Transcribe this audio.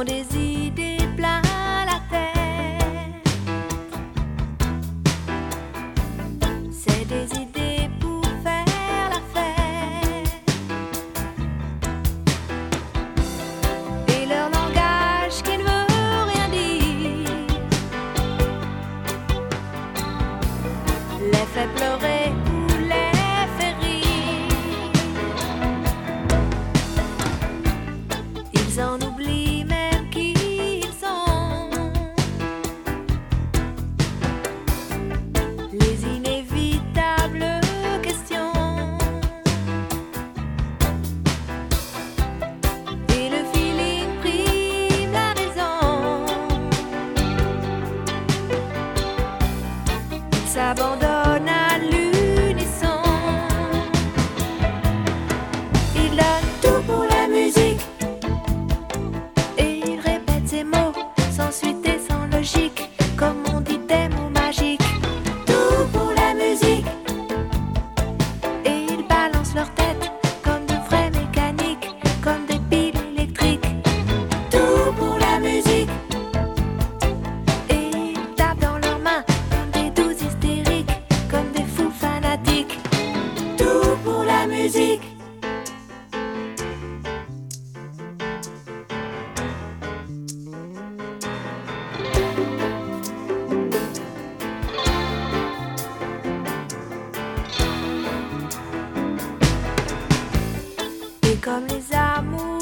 ont des idées plein la tête. C'est des idées pour faire la fête. Et leur langage qui ne veut rien dire les fait pleurer ou les fait rire. Ils en oublient même qui ils sont. Les inévitables questions. Et le feeling prime la raison. Ils s'abandonnent à l'unisson. Ils donnent tout pour la musique. Et ils répètent ces mots sans suite et sans logique, comme on dit des mots magiques. Tout pour la musique. Et ils balancent leur tête comme de vrais mécaniques, comme des piles électriques. Tout pour la musique. Et ils tapent dans leurs mains comme des douces hystériques, comme des fous fanatiques. Tout pour la musique. Et comme les amours